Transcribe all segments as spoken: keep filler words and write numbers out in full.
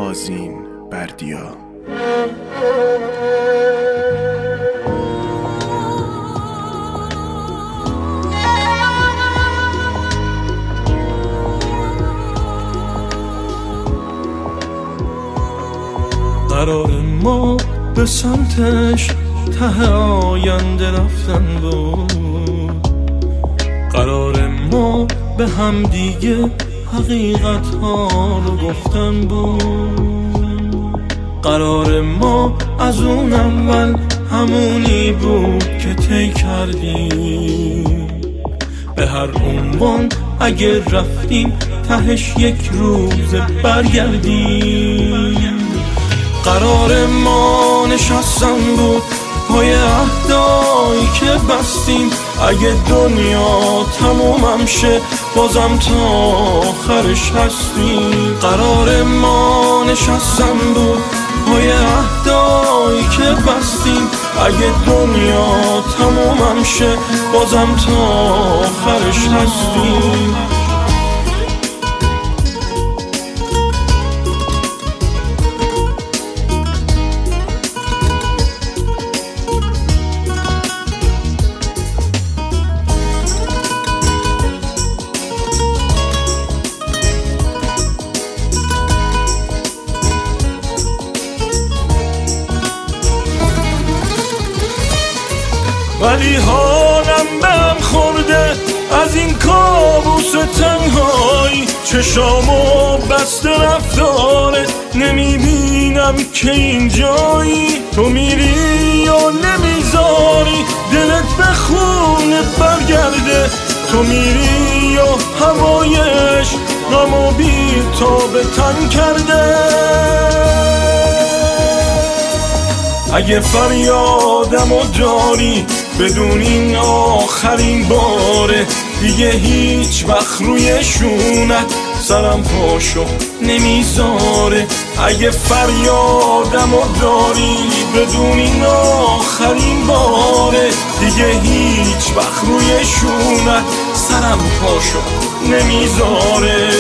آذین بردیا. قرار ما به سمتش ته آینده رفتن بود، قرار ما به هم دیگه حقیقت ها رو گفتن بود، قرار ما از اون اول همونی بود که طی کردیم. به هر عنوان اگه رفتیم تهش یک روز برگردیم. قرار ما نشستن بود پای عهدایی که بستیم، اگه دنیا تمومم شه بازم تا آخرش هستیم. قرار ما نشستن بود پای عهدایی که بستیم، اگه دنیا تمومم شه بازم تا آخرش هستیم. ولی حالم بهم خورده از این کابوس تنهایی، چشامو بسته رفتاره نمیبینم که اینجایی. تو میری یا نمیذاری دلت به خونه برگرده، تو میری یا هوایش غمو بی تا به تن کرده. اگه فریادمو داری بدون این آخرین باره، دیگه هیچ وقت روی شونت سرم پاشو نمیذاره. اگه فریادمو داری بدون این آخرین باره، دیگه هیچ وقت روی شونت سرم پاشو نمیذاره.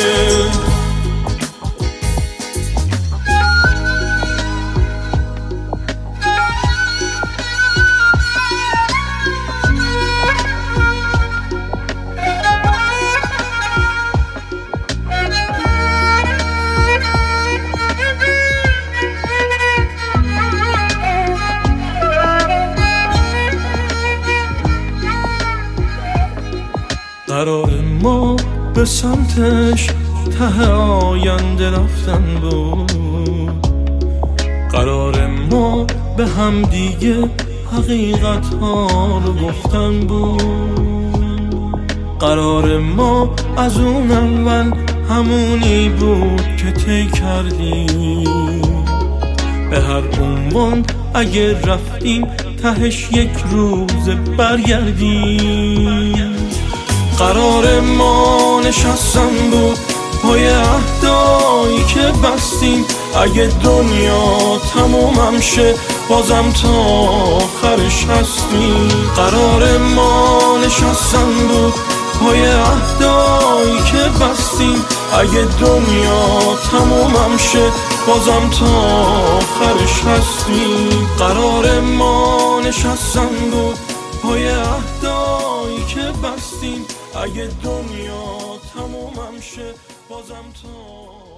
قرار ما به سمتش ته آینده رفتن بود، قرار ما به هم دیگه حقیقت ها رو گفتن بود، قرار ما از اون اول همونی بود که طی کردیم. به هر عنوان اگه رفتیم تهش یک روز برگردیم. قرار ما نشستن بود پای عهدایی که بستیم، اگه دنیا تمومم شه بازم تا آخرش هستیم. قرار ما نشستن بود پای عهدایی که بستیم، اگه دنیا تمومم شه بازم تا آخرش هستیم. قرار ما نشستن بود پای عهدایی که بستیم، اگه دنیا تمومم شه بازم تا